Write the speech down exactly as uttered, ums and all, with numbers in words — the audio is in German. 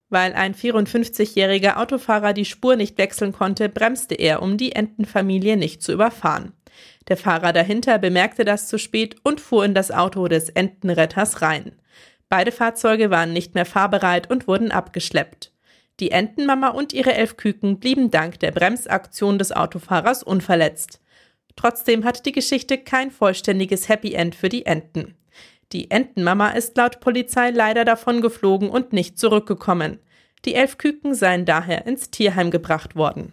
Weil ein vierundfünfzigjähriger Autofahrer die Spur nicht wechseln konnte, bremste er, um die Entenfamilie nicht zu überfahren. Der Fahrer dahinter bemerkte das zu spät und fuhr in das Auto des Entenretters rein. Beide Fahrzeuge waren nicht mehr fahrbereit und wurden abgeschleppt. Die Entenmama und ihre elf Küken blieben dank der Bremsaktion des Autofahrers unverletzt. Trotzdem hat die Geschichte kein vollständiges Happy End für die Enten. Die Entenmama ist laut Polizei leider davongeflogen und nicht zurückgekommen. Die elf Küken seien daher ins Tierheim gebracht worden.